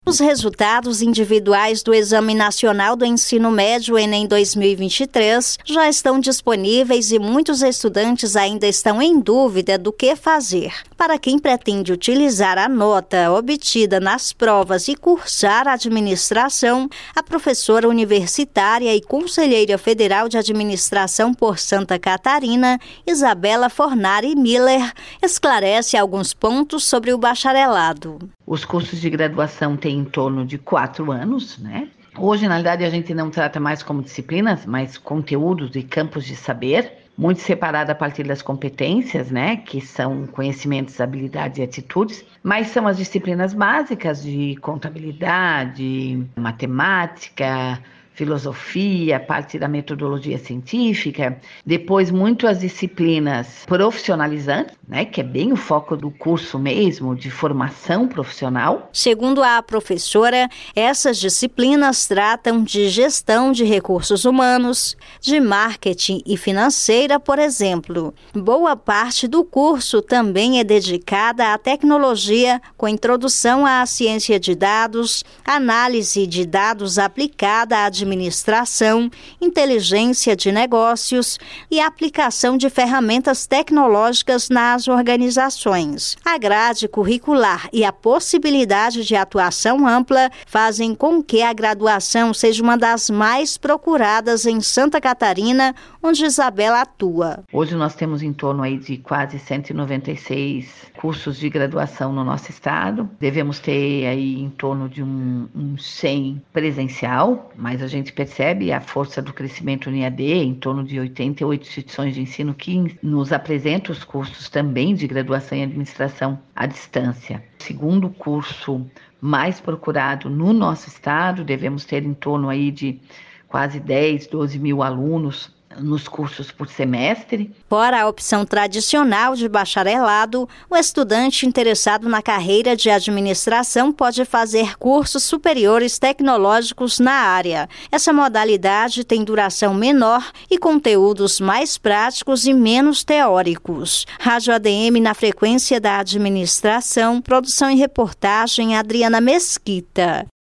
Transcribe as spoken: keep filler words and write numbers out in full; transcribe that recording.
Os resultados individuais do Exame Nacional do Ensino Médio Enem dois mil e vinte e três já estão disponíveis e muitos estudantes ainda estão em dúvida do que fazer. Para quem pretende utilizar a nota obtida nas provas e cursar administração, a professora universitária e conselheira federal de administração por Santa Catarina, Isabela Fornari Miller, esclarece alguns pontos sobre o bacharelado. Os cursos de graduação têm em torno de quatro anos, né? Hoje, na realidade, a gente não trata mais como disciplinas, mas conteúdos e campos de saber, muito separado a partir das competências, né? Que são conhecimentos, habilidades e atitudes, mas são as disciplinas básicas de contabilidade, matemática, filosofia, parte da metodologia científica, depois muito as disciplinas profissionalizantes, né, que é bem o foco do curso mesmo, de formação profissional. Segundo a professora, essas disciplinas tratam de gestão de recursos humanos, de marketing e financeira, por exemplo. Boa parte do curso também é dedicada à tecnologia, com introdução à ciência de dados, análise de dados aplicada à administração, administração, inteligência de negócios e aplicação de ferramentas tecnológicas nas organizações. A grade curricular e a possibilidade de atuação ampla fazem com que a graduação seja uma das mais procuradas em Santa Catarina, onde Isabela atua. Hoje nós temos em torno aí de quase cento e noventa e seis cursos de graduação no nosso estado. Devemos ter aí em torno de um, um cem presencial, mas a gente A gente percebe a força do crescimento no I A D, em torno de oitenta e oito instituições de ensino que nos apresentam os cursos também de graduação em administração à distância. O segundo curso mais procurado no nosso estado, devemos ter em torno aí de quase dez, doze mil alunos nos cursos por semestre. Fora a opção tradicional de bacharelado, o estudante interessado na carreira de administração pode fazer cursos superiores tecnológicos na área. Essa modalidade tem duração menor e conteúdos mais práticos e menos teóricos. Rádio A D M na frequência da administração, produção e reportagem Adriana Mesquita.